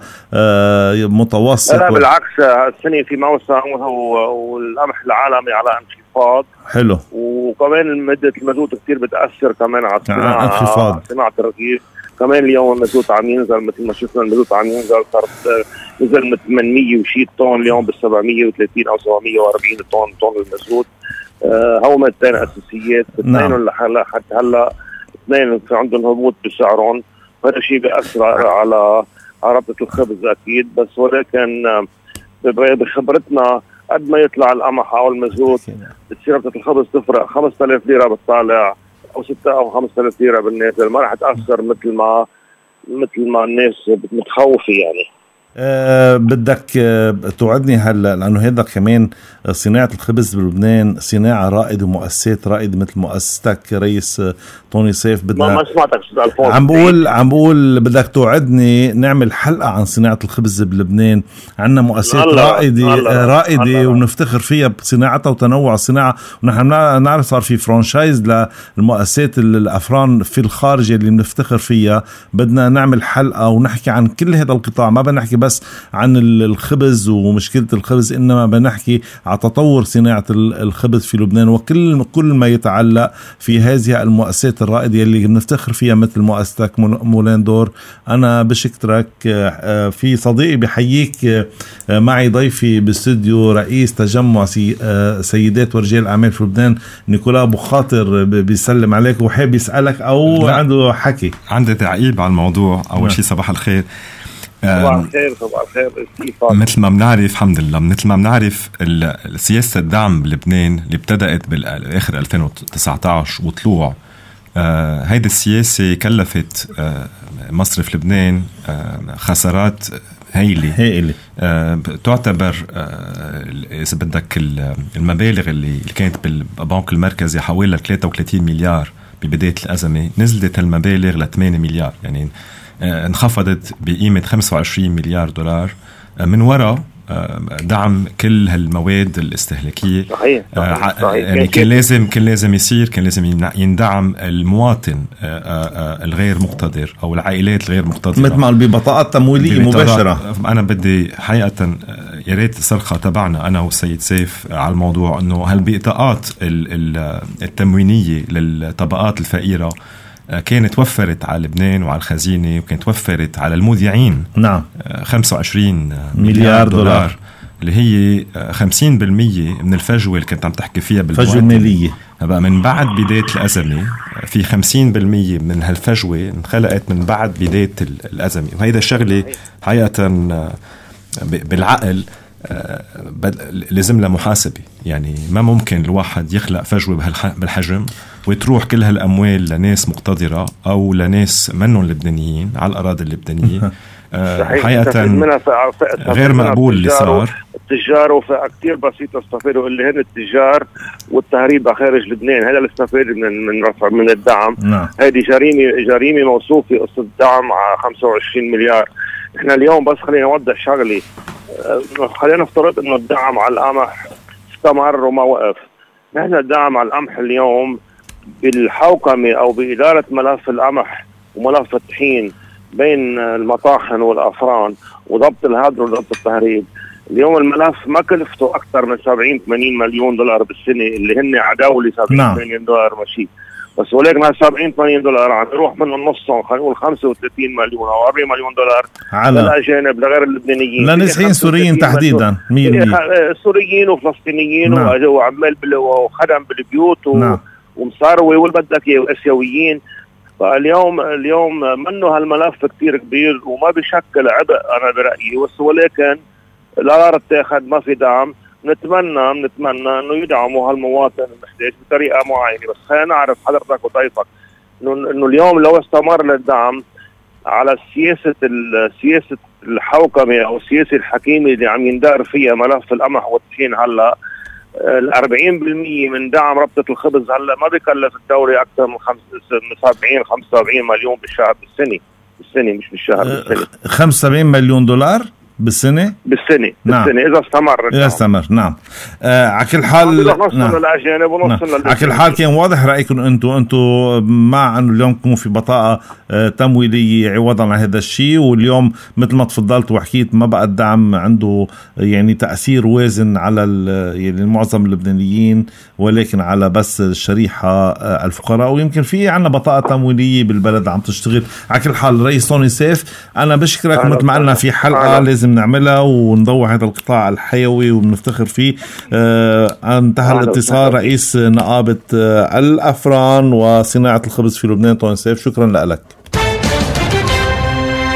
متوسط؟ لا بالعكس، السنة في موسم والقمح العالمي على انخفاض. حلو. وكمان مادة المازوت كثير بتأثر كمان على صناعة الرغيف. كمان اليوم المازوت عم ينزل، مثل ما شفنا المازوت عم ينزل، صارت نزل من 800 وشي طن اليوم بال 730 أو 740 طن المازوت. هو مادتين أساسيات، اثنين حتى هلا اثنين في عندهم هبوط بسعرهم، وهذا الشيء بيأثر على ربطة الخبز أكيد. بس ولكن بخبرتنا قد ما يطلع القمح او المازوت بتصير ربطة الخبز تفرق 5000 ليرة بالطالع او 6 أو 5000 ليرة بالنازل. ما راح تأثر مثل ما الناس متخوفة يعني. بدك توعدني هلا، لأنه هذا كمان صناعة الخبز بلبنان صناعة رائدة ومؤسسات رائدة مثل مؤسستك رئيس طوني سيف. بدنا ما سمعتك عم بقول بدك توعدني نعمل حلقة عن صناعة الخبز بلبنان. عندنا مؤسسات رائدة ونفتخر فيها بصناعتها وتنوع الصناعة، ونحن نعرف صار في فرانشايز للمؤسسات الأفران في الخارج اللي بنفتخر فيها. بدنا نعمل حلقة ونحكي عن كل هذا القطاع، ما بنحكي بس عن الخبز ومشكلة الخبز، إنما بنحكي على تطور صناعة الخبز في لبنان وكل ما يتعلق في هذه المؤسسات الرائدة اللي بنفتخر فيها مثل مؤسستك مولان دور. أنا بشكرك. في صديقي بحييك، معي ضيفي باستوديو رئيس تجمع سيدات ورجال أعمال في لبنان نيكولا أبو خاطر، بيسلم عليك وحاب يسألك أو عنده حكي. عندي تعقيب على الموضوع. أول شيء صباح الخير. صباح الخير. مثل ما بنعرف الحمد لله، مثل ما بنعرف سياسة الدعم بلبنان اللي ابتدأت بالآخر 2019 وطلوع هيدي السياسة كلفت مصرف لبنان خسارات هائلة. تعتبر إذا بدك المبالغ اللي كانت بالبنك المركزي حوالي 33 مليار ببداية الأزمة، نزلت المبالغ ل 8 مليار، يعني انخفضت بقيمة 25 مليار دولار من وراء دعم كل هالمواد الاستهلاكية. صحيح. يعني كان لازم يندعم المواطن الغير مقتدر أو العائلات الغير مقتدرة، مثل ما ببطاقات تمويلية مباشرة. أنا بدي حقيقة يا ريت صرخة تبعنا أنا والسيد سيف على الموضوع، إنه هالبطاقات التموينية للطبقات الفقيرة كانت وفرت على لبنان وعلى الخزينة، وكانت وفرت على المودعين 25 مليار دولار اللي هي 50% من الفجوة اللي كنت عم تحكي فيها بالفجوة المالية. بقى من بعد بداية الأزمة في 50% من هالفجوة انخلقت من بعد بداية الأزمة، وهيدا الشغلة حقيقة بالعقل لازم لها محاسبة. يعني ما ممكن الواحد يخلق فجوة بالحجم وتروح كل هالأموال لناس مقتدرة أو لناس منهم لبنانيين على الأراضي اللبنانية. حقيقة غير مقبول اللي صار. التجار وفئة كتير بسيطة استفادوا اللي هن التجار والتهريب خارج لبنان، هذا اللي استفاد من الدعم. هذه جريمة موصوفة قصة الدعم على 25 مليار. احنا اليوم بس خلينا نوضح شغلي، خلينا نفترض انه الدعم على القمح استمر وما وقف. نحن الدعم على القمح اليوم بالحوكمة او بإدارة ملف القمح وملف الطحين بين المطاحن والأفران وضبط الهدر وضبط التهريب، اليوم الملف ما كلفته أكثر من 70-80 مليون دولار بالسنة اللي هن عداولي 70 مليون دولار ماشي، بس ولكن 70-80 دولار عم يروح من النصهم خلينا نقول 35 مليون أو 40 مليون دولار على الأجانب لغير اللبنانيين، لنازحين سوريين تحديدا، سوريين وفلسطينيين وعمال وخدم بالبيوت ومصاروي والبدك واسيويين. فاليوم منه هالملف كتير كبير وما بيشكل عبء أنا برأيي، ولكن القرار اتاخد ما في دعم. نتمنى انه يدعموا هالمواطن المحتاج بطريقه معينه. بس خلينا نعرف حضرتك وضيفك انه اليوم لو استمر للدعم على سياسه الحوكمه او السياسه الحكيمه اللي عم يندار فيها ملف القمح والطحين، هلا 40% من دعم ربطه الخبز هلا ما بيكلف الدوله اكثر من 75 مليون بالشهر بالسنه مش بالشهر، بالسنه 75 مليون دولار بالسنة نعم. إذا استمر نعم. على كل حال على كل حال كان واضح رأيكم أنتوا مع أنه اليوم تكون في بطاقة تمويلية عوضا عن هذا الشيء، واليوم مثل ما تفضلت وحكيت ما بقى الدعم عنده يعني تأثير وازن على يعني معظم اللبنانيين، ولكن على بس الشريحة الفقراء. ويمكن في عنا بطاقة تمويلية بالبلد عم تشتغل. على كل حال رئيس طوني سيف أنا بشكرك، مثل ما قلنا في حلقة لازم نعملها ونضوع هذا القطاع الحيوي وبنفتخر فيه. انتهى الاتصال رئيس نقابة الأفران وصناعة الخبز في لبنان طوني سيف، شكرا لك.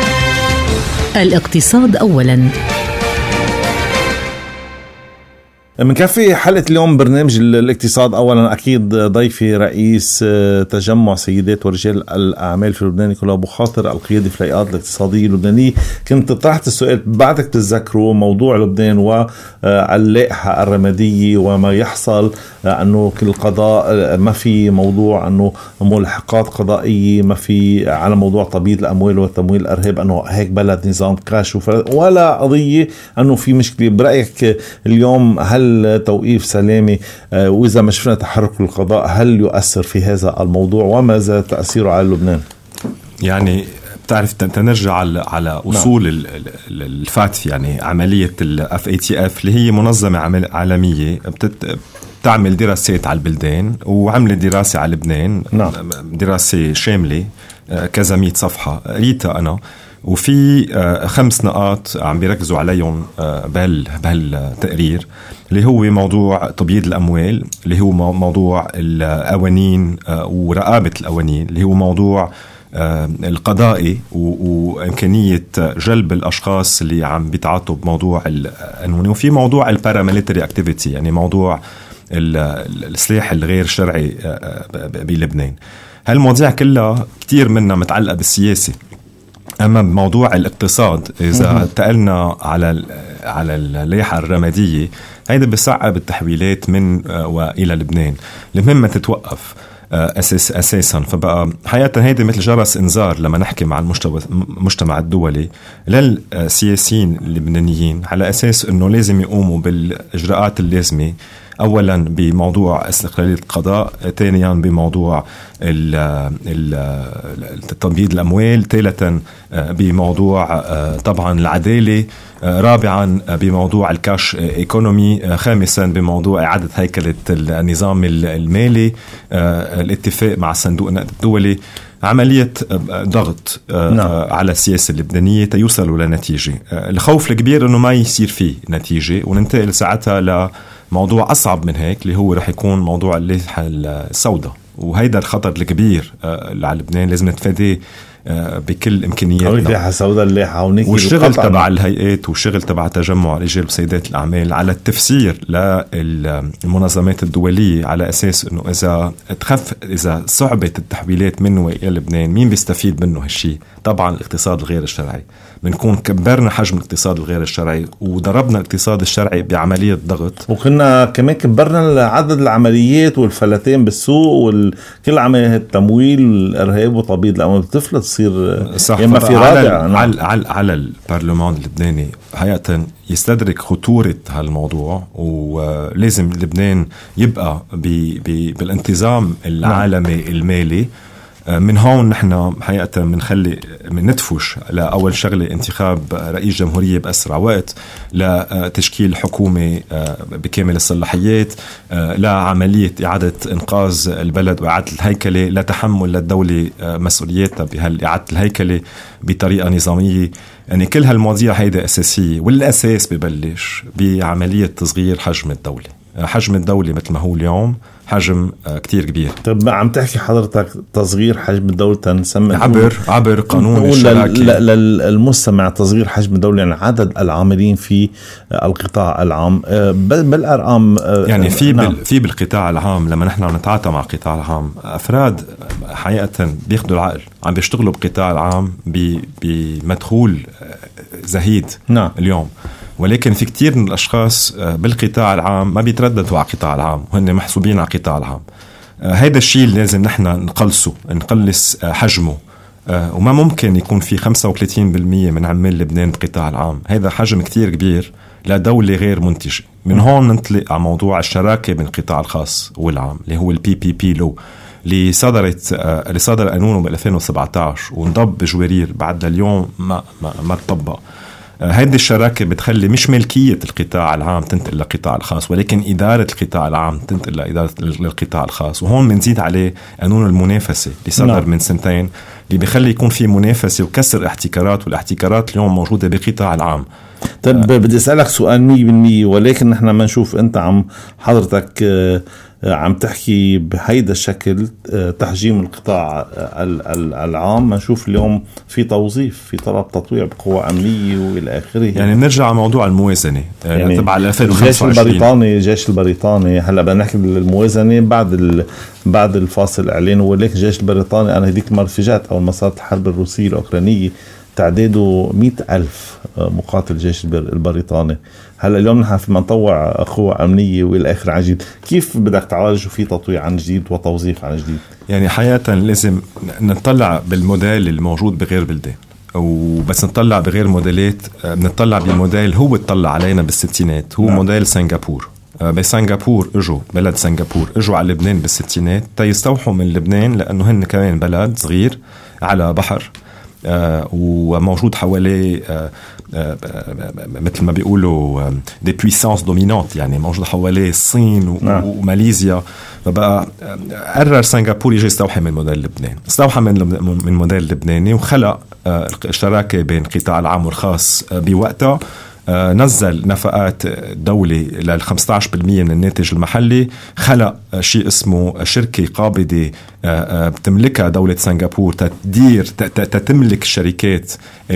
الاقتصاد أولا. من كافي حلقة اليوم برنامج الاقتصاد. أولا أكيد ضيفي رئيس تجمع سيدات ورجال الأعمال في لبنان نيكولا أبو خاطر القيادي في الهيئات الاقتصادية اللبنانية. كنت طرحت السؤال بعدك تتذكروا موضوع لبنان واللائحة الرمادية وما يحصل أنه كل قضاء ما في موضوع أنه ملحقات قضائية، ما في على موضوع تبييض الأموال وتمويل الإرهاب، أنه هيك بلد نظام كاش ولا قضية أنه في مشكلة. برأيك اليوم هل توقيف سلامي وإذا ما شفنا تحرك القضاء هل يؤثر في هذا الموضوع وماذا تأثيره على لبنان؟ يعني بتعرف تنرجع على أصول الفاتف، يعني عملية FATF اللي هي منظمة عالمية تعمل دراسات على البلدان، وعملت دراسة على لبنان. دراسة شاملة كذا 100 صفحة قريتها أنا، وفي 5 نقاط عم بيركزوا عليهم بهالتقرير، اللي هو موضوع تبييض الأموال، اللي هو موضوع القوانين ورقابة القوانين، اللي هو موضوع القضائي وإمكانية جلب الأشخاص اللي عم بيتعاطوا بموضوع القانوني، وفي موضوع الباراميليتري اكتيفيتي، يعني موضوع السلاح الغير شرعي بلبنان. هالمواضيع كلها كتير منها متعلقة بالسياسة. أما بموضوع الاقتصاد إذا تقلنا على اللائحة الرمادية، هيدا بيصعب التحويلات من وإلى لبنان، المهم ما تتوقف أساسا. فبقى حقيقة هيدا مثل جرس إنذار لما نحكي مع المجتمع الدولي للسياسيين اللبنانيين، على أساس أنه لازم يقوموا بالإجراءات اللازمة، أولا بموضوع استقلالية القضاء، ثانيا بموضوع تبييض الأموال، ثالثا بموضوع طبعا العدالة، رابعا بموضوع الكاش ايكونومي، خامسا بموضوع إعادة هيكلة النظام المالي، الاتفاق مع الصندوق النقد الدولي، عملية ضغط على السياسة اللبنانية تيوصلوا لنتيجة. الخوف الكبير أنه ما يصير فيه نتيجة وننتقل ساعتها لموضوع أصعب من هيك، اللي هو رح يكون موضوع اللائحة السوداء، وهيدا الخطر الكبير على لبنان لازم نتفاديه بكل إمكانياتنا. والشغل تبع الهيئات والشغل تبع تجمع رجال وسيدات الأعمال على التفسير للمنظمات الدولية، على أساس أنه إذا صعبت التحويلات منه وإلى لبنان مين بيستفيد منه هالشي؟ طبعا الاقتصاد الغير الشرعي. بنكون كبرنا حجم الاقتصاد الغير الشرعي وضربنا الاقتصاد الشرعي بعملية ضغط، وكنا كمان كبرنا عدد العمليات والفلتين بالسوق وكل عمليات التمويل والإرهاب وتبييض الأموال بتفلت تصير إما في رادع. على البرلمان اللبناني حقيقة يستدرك خطورة هالموضوع، ولازم لبنان يبقى بالانتظام العالمي المالي. من هون نحن حقيقة من ندفش لأول شغلة انتخاب رئيس جمهورية بأسرع وقت، لتشكيل حكومة بكامل الصلاحيات، لعملية إعادة إنقاذ البلد وإعادة الهيكلة، لتحمل للدولة مسؤولياتها بهالإعادة الهيكلة بطريقة نظامية. يعني كل هالمواضيع هيدا أساسية، والأساس ببلش بعملية تصغير حجم الدولة. حجم الدولة مثل ما هو اليوم حجم كتير كبير. طب عم تحكي حضرتك تصغير حجم الدولة، تنسمى عبر قانون الشراكة للمستمع تصغير حجم الدولة، يعني عدد العاملين في القطاع العام بالأرقام. يعني في بالقطاع العام لما نحن نتعاطى مع القطاع العام أفراد حقيقة بياخدوا العقل عم بيشتغلوا بقطاع العام بمدخول زهيد اليوم، ولكن في كتير من الأشخاص بالقطاع العام ما بيترددوا على القطاع العام وهن محسوبين على القطاع العام. هيدا الشيء لازم نحن نقلص حجمه، وما ممكن يكون في 35% من عمال لبنان بالقطاع العام. هيدا حجم كتير كبير لدولة غير منتجة. من هون ننطلق على موضوع الشراكة بين القطاع الخاص والعام، اللي هو PPP لو اللي صدر قانونه ب 2017 وانضب بجوارير بعد اليوم ما تطبق. هذه الشراكة بتخلي مش ملكية القطاع العام تنتقل للقطاع الخاص، ولكن إدارة القطاع العام تنتقل للقطاع الخاص. وهون بنزيد عليه قانون المنافسة اللي صدر من سنتين، اللي بيخلي يكون في منافسة وكسر احتكارات، والاحتكارات اليوم موجودة بقطاع العام. طب بدي أسألك سؤال 100%، ولكن نحن ما نشوف أنت عم حضرتك عم تحكي بهيدا الشكل تحجيم القطاع العام، ما نشوف اليوم في توظيف، في طلب تطوير بقوى أمنية وإلى آخره. يعني نرجع على موضوع الموازنة يعني تبع 2025. الجيش البريطاني هلا بدنا نحكي الموازنة بعد الفاصل إعلان، ولكن الجيش البريطاني أنا هديك مرة فجأت أول ما صارت الحرب الروسية الأوكرانية تعداده 100,000 مقاتل الجيش البريطاني. هلا اليوم نحن في منطوع قوى أمنية وإلى آخر عن جديد. كيف بدك تعالج وفي تطوير عن جديد وتوظيف عن جديد؟ يعني حقيقة لازم نطلع بالموديل الموجود بغير بلدان، وبس نطلع بغير موديلات نطلع بالموديل هو تطلع علينا بالستينات، هو موديل سنغافور. بسنغافور بلد سنغافور اجوا على لبنان بالستينات تيستوحوا من لبنان، لأنه هن كمان بلد صغير على بحر وموجود حوالي مثل ما بيقولوا دي بويسانس دومينانت، يعني موجود حوالي الصين وماليزيا. فبقى قرر سنغافور يجي يستوحي من موديل لبنان، استوحى من موديل لبناني وخلق شراكة بين القطاع العام والخاص بوقتها. نزل نفقات دولة لل 15% من الناتج المحلي، خلق شيء اسمه شركة قابضة بتملكها دولة سنغافور تملك الشركات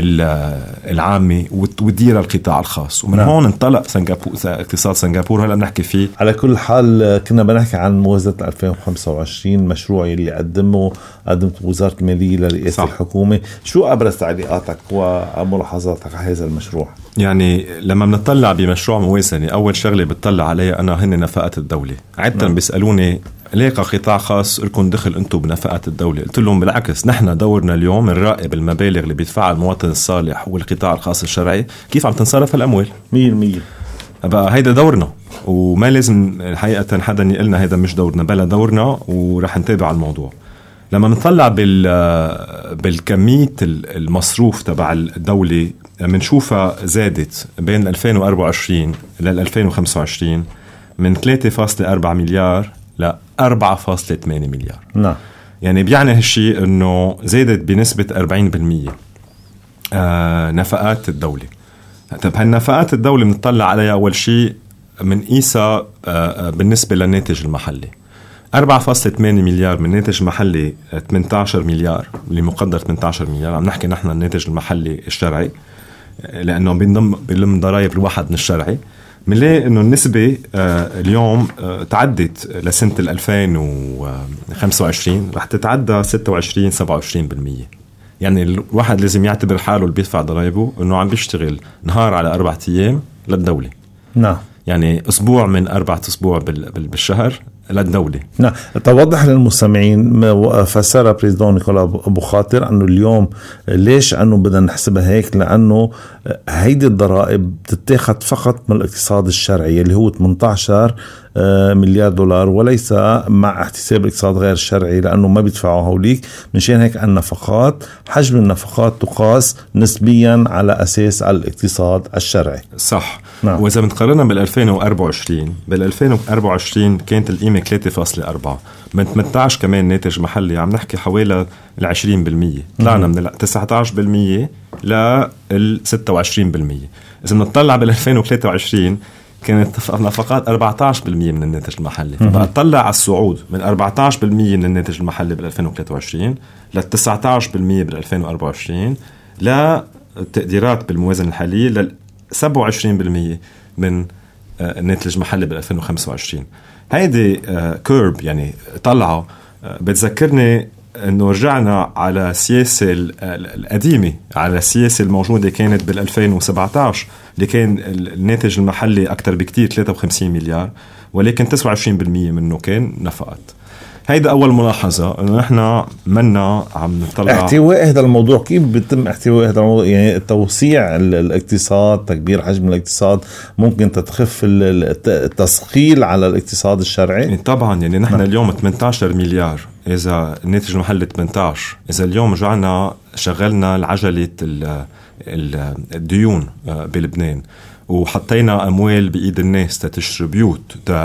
العامة وتدير القطاع الخاص، ومن هون انطلق اقتصاد سنغافور. هلا بنحكي فيه. على كل حال كنا بنحكي عن موازنة 2025 مشروع اللي قدمت وزارة المالية لرئاسة الحكومة. شو أبرز تعليقاتك وملاحظاتك على هذا المشروع؟ يعني لما بنطلع بمشروع موازنة أول شغلة بتطلع عليها أنا هن نفقات الدولة. عادة بيسألوني ليه قطاع خاص لكم دخل أنتم بنفقات الدولة؟ قلت لهم بالعكس، نحن دورنا اليوم نراقب المبالغ اللي بيدفعها المواطن الصالح والقطاع الخاص الشرعي كيف عم تنصرف الأموال 100%. بقى هيدا دورنا، وما لازم حقيقة حدا يقلنا هيدا مش دورنا، بلا دورنا ورح نتابع الموضوع. لما نطلع بالكمية المصروف تبع الدولة منشوفها زادت بين 2024 لل 2025 من 3.4 مليار ل 4.8 مليار. نعم. يعني بيعني هالشيء انه زادت بنسبة 40% نفقات الدولة. طب هالنفقات الدولة بنطلع عليها اول شيء من قيسها بالنسبة للناتج المحلي. 4.8 مليار من الناتج المحلي 18 مليار اللي مقدر 18 مليار. عم نحكي نحن الناتج المحلي الشرعي لأنه بيلم ضرائب الواحد من الشرعي. منلاقي إنه النسبة اليوم تعدت لسنة 2025 رح تتعدى 26-27%. يعني الواحد لازم يعتبر حاله اللي بيدفع ضرائبه إنه عم بيشتغل نهار على 4 أيام للدولة. نعم. يعني أسبوع من 4 أسبوع بالشهر للدولة. نعم. توضح للمستمعين فسر بريزيدون نيكولا أبو خاطر أنه اليوم ليش أنه بدنا نحسبها هيك، لأنه هيدي الضرائب تتاخد فقط من الاقتصاد الشرعي اللي هو 18 مليار دولار، وليس مع احتساب الاقتصاد غير الشرعي لأنه ما بيدفعوا هوليك. منشان هيك النفقات حجم النفقات تقاس نسبيا على أساس الاقتصاد الشرعي. صح. نعم. وإذا بنقارنها بال2024 كانت القيمة 3.4 من 18 كمان ناتج محلي، عم نحكي حوالي 20%. طلعنا من 19% ل 26%. إذا بنطلع بال2023 كانت نفقات 14% من الناتج المحلي. فبقى طلع على الصعود من 14% من الناتج المحلي بال2023 ل 19% بال2024 لتقديرات بالموازنة الحالية ل 27% من الناتج المحلي بال2025. هيدي كيرب يعني طلعة بتذكرني انه رجعنا على السياسة القديمة، على السياسة الموجودة كانت بال2017 اللي كان الناتج المحلي أكتر بكتير 53 مليار، ولكن 29% منه كان نفقات. هيدا أول ملاحظة، إنه نحن منا عم نطلع احتواء هذا الموضوع. كيف بيتم احتواء هذا الموضوع؟ يعني توسيع الاقتصاد، تكبير حجم الاقتصاد، ممكن تتخف التثقيل على الاقتصاد الشرعي. يعني طبعا يعني نحن اليوم 18 مليار، إذا الناتج المحلي 18، إذا اليوم رجعنا شغلنا العجلة الديون بلبنان وحطينا أموال بإيد الناس تشتري بيوت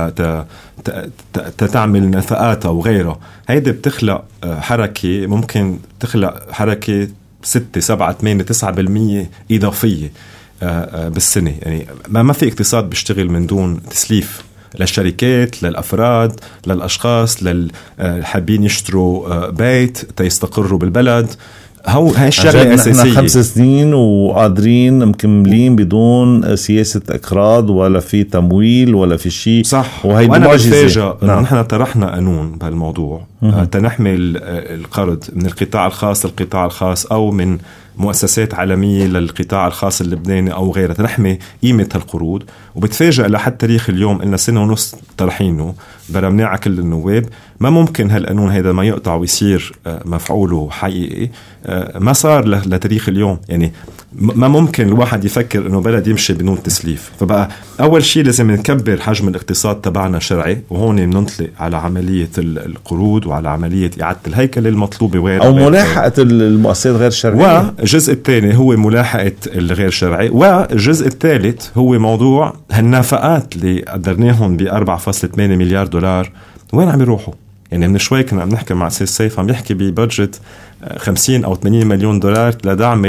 تعمل نفقات أو غيرها، هيدا بتخلق حركة، ممكن تخلق حركة 6 7 8 9% إضافية بالسنة. يعني ما في اقتصاد بيشتغل من دون تسليف للشركات، للأفراد، للأشخاص، للحابين يشتروا بيت تيستقروا بالبلد. هاي الشغلة أساسية. نحن 5 سنين وقادرين مكملين بدون سياسة إقراض ولا في تمويل ولا في شيء. صح. وأنا بتفاجأ نحن طرحنا قانون بهالموضوع تنحمل القرض من القطاع الخاص للقطاع الخاص أو من مؤسسات عالمية للقطاع الخاص اللبناني أو غيرها، تنحمي قيمة هالقروض. وبتفاجأ لحد تاريخ اليوم إلنا 1.5 سنة طرحينه برمناه على كل النواب. ما ممكن هالقانون هيدا ما يقطع ويصير مفعوله حقيقي. ما صار لتاريخ اليوم. يعني ما ممكن الواحد يفكر إنه بلد يمشي بدون تسليف. فبقى أول شيء لازم نكبر حجم الاقتصاد تبعنا شرعي، وهون بننطلق على عملية القروض وعلى عملية إعادة الهيكل المطلوبة وغيرها، أو ملاحقة المؤسسات غير شرعية. والجزء الثاني هو ملاحقة الغير شرعي، والجزء الثالث هو موضوع هالنفقات اللي قدرناهم ب$4.8 مليار. وين عم يروحوا؟ يعني من شوي كنا عم نحكي مع سيد سيف عم يحكي ببادجت 50 أو 80 مليون دولار لدعم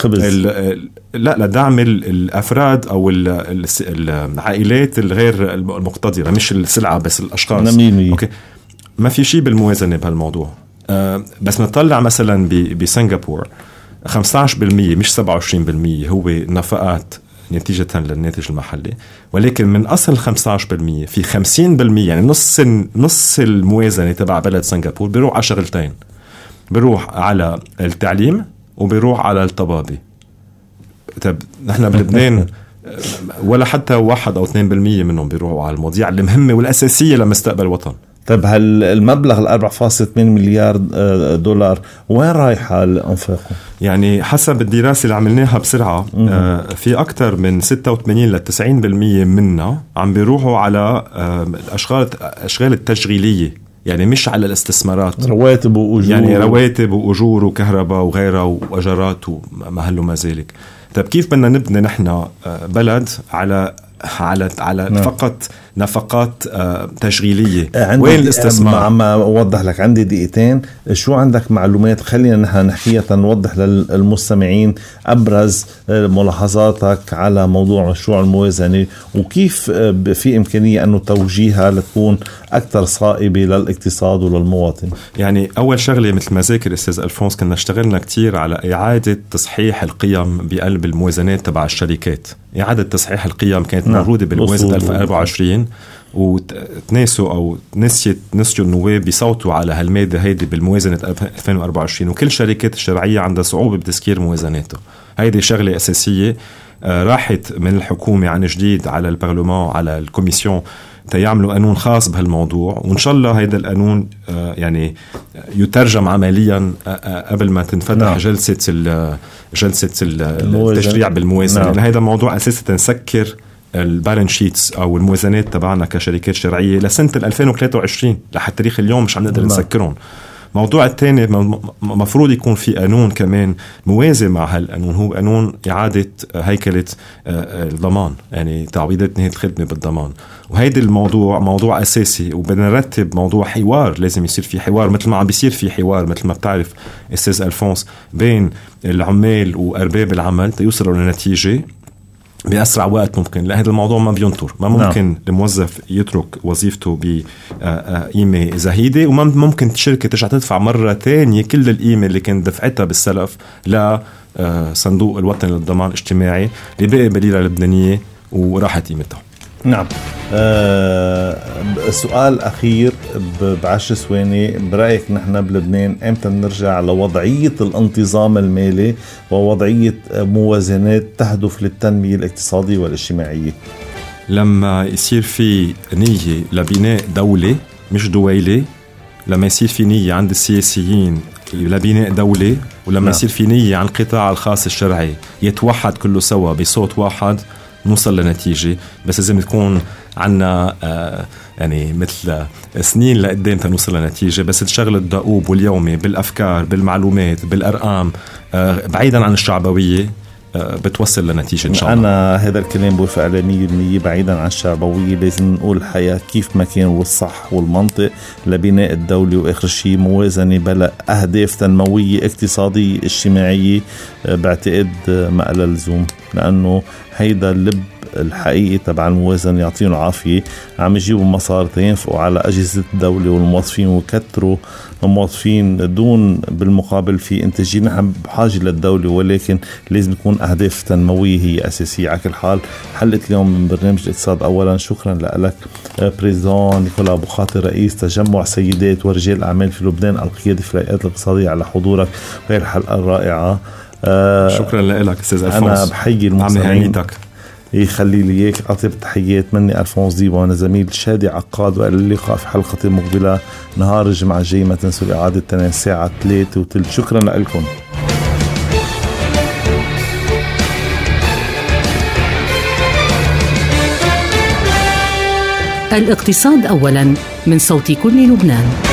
لدعم الأفراد أو العائلات الغير المقتدرة، مش السلعة بس الأشخاص. أوكي. ما في شيء بالموازنة بهالموضوع. بس نطلع مثلا بسنغافور 15% مش 27% هو نفقات نتيجة للناتج المحلي، ولكن من أصل 15% في 50% يعني نص الموازنة تبع بلد سنغافور بيروح على شغلتين، بيروح على التعليم وبيروح على الطبابة. طب نحن بلبنان ولا حتى 1 أو 2% منهم بيروحوا على المواضيع المهمة والأساسية لمستقبل الوطن. طيب هالمبلغ 4.8 مليار دولار وين رايحة الأنفاق؟ يعني حسب الدراسة اللي عملناها بسرعة في أكتر من 86 ل 90% منها عم بيروحوا على الأشغال التشغيلية، يعني مش على الاستثمارات، رواتب وأجور، يعني رواتب وأجور وكهرباء وغيرها وأجارات ومهل وما ذلك. طيب كيف بدنا نبني نحن بلد على فقط نفقات تشغيلية؟ وين الاستثمار؟ عم أوضح لك، عندي دقيقتين. شو عندك معلومات خلينا نحن نحكيها نوضح للمستمعين أبرز ملاحظاتك على موضوع مشروع الموازنة، وكيف في إمكانية أنه توجيهها لتكون أكثر صائبة للاقتصاد وللمواطن؟ يعني أول شغلة مثل ما ذكر أستاذ ألفونس كنا اشتغلنا كتير على إعادة تصحيح القيم بقلب الموازنات تبع الشركات. إعادة تصحيح القيم كانت موجودة بالموازنة 2024 وتناسوا أو نسيوا النواب بيصوتوا على هالمادة هيدي بالموازنة 2024، وكل شركات الشرعية عندها صعوبة بتسكير موازناته. هيدي شغلة أساسية راحت من الحكومة عن جديد على البرلمان على الكوميسيون تيعملوا قانون خاص بهالموضوع، وإن شاء الله هيدا القانون يعني يترجم عمليا قبل ما تنفتح جلسة التشريع بالموازنة. لأن هيدا الموضوع أساسا تنسكر البالانس شيتس أو الموازنات تبعنا كشركات شرعية لسنة 2023 لحد تاريخ اليوم مش عم نقدر نسكرهم. موضوع الثاني مفروض يكون في قانون كمان موازي مع هالقانون، هو قانون إعادة هيكلة الضمان، يعني تعويضات نهاية الخدمة بالضمان. وهيدا الموضوع موضوع أساسي، وبدنا نرتب موضوع حوار. لازم يصير في حوار مثل ما عم بيصير في حوار مثل ما بتعرف أستاذ ألفونس بين العمال وأرباب العمل تيوصلوا لنتيجة بأسرع وقت ممكن. لا هذا الموضوع ما بينطر، ما ممكن الموظف يترك وظيفته بقيمة زهيدة، وما ممكن الشركة ترجع تدفع مرة تانية كل القيمة اللي كانت دفعتها بالسلف لصندوق الوطني للضمان الاجتماعي اللي بقي بليرة لبنانية وراحت قيمتها. نعم. سؤال أخير ب10 ثواني، برأيك نحن بلبنان امتى نرجع لوضعية الانتظام المالي ووضعية موازنات تهدف للتنمية الاقتصادية والاجتماعية؟ لما يصير في نية لبناء دولة مش دويلة، لما يصير في نية عند السياسيين لبناء دولة، ولما يصير في نية عن القطاع الخاص الشرعي يتوحد كله سوا بصوت واحد نوصل لنتيجة. بس لازم تكون عنا يعني مثل سنين لقدام تنوصل لنتيجة. بس الشغل الدؤوب واليومي بالأفكار بالمعلومات بالأرقام بعيدا عن الشعبوية بتوصل لنتيجة إن شاء الله. أنا هذا الكلام بوافق على 100% بعيدا عن الشعبوية. لازم نقول الحياة كيف ما كان والصح والمنطق لبناء الدولة، وآخر شيء موازنة بلا أهداف تنموية اقتصادية اجتماعية. بعتقد ما قال اللزوم، لأنه هيدا اللب الحقيقي تبع الموازنة يعطيهم العافية، عم يجيبوا مصاري تينفقوا على أجهزة الدولة والموظفين ويكتروا الموظفين دون بالمقابل في إنتاجية. نحن بحاجة للدولة ولكن لازم تكون أهداف تنموية هي أساسية. على كل حال حلقة اليوم من برنامج الاقتصاد أولا. شكرا لك بريزون نيكولا أبو خاطر رئيس تجمع سيدات ورجال أعمال في لبنان القيادي في الهيئات الاقتصادية على حضورك في الحلقة الرائعة. شكرا لك أستاذ ألفونس. أنا بحيي المستمعين يخلي لي إياك. أطيب تحيات مني ألفونس ديبو وأنا زميل شادي عقاد، وإلى اللقاء في حلقة مقبلة نهار الجمعة الجاي. ما تنسوا إعادة تنين الساعة 3:03. شكرا لكم. الاقتصاد أولا من صوت كل لبنان.